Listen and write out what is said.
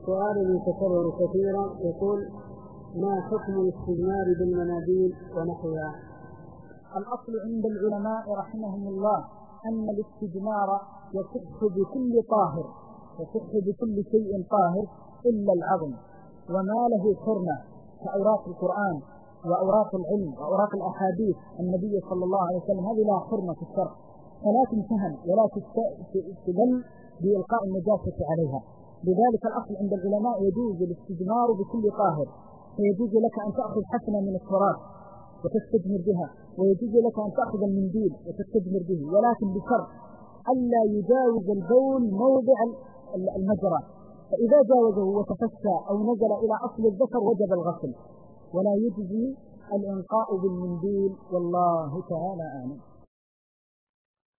سؤال يتكرر كثيرا يقول: ما حكم الاستجمار بالمناديل ونحوها؟ الأصل عند العلماء رحمهم الله أن الاستجمار يصح بكل طاهر، يصح بكل شيء طاهر إلا العظم وما له حرمة كأوراق القرآن وأوراق العلم وأوراق الأحاديث النبي صلى الله عليه وسلم، هذه لا حرمة في الشرع، فلا تمتهن ولا تستدل بإلقاء النجاسة عليها. لذلك الأصل عند العلماء يجوز الاستجمار بكل طاهر، فيجوز لك أن تأخذ حسنة من التراب وتستجمر بها، ويجوز لك أن تأخذ المنديل وتستجمر به، ولكن بشرط ألا يجاوز البول موضع المجرى، فإذا جاوزه وتفشى أو نزل إلى أصل الذكر وجب الغسل، ولا يجزي الإنقاء بالمنديل، والله تعالى أعلم.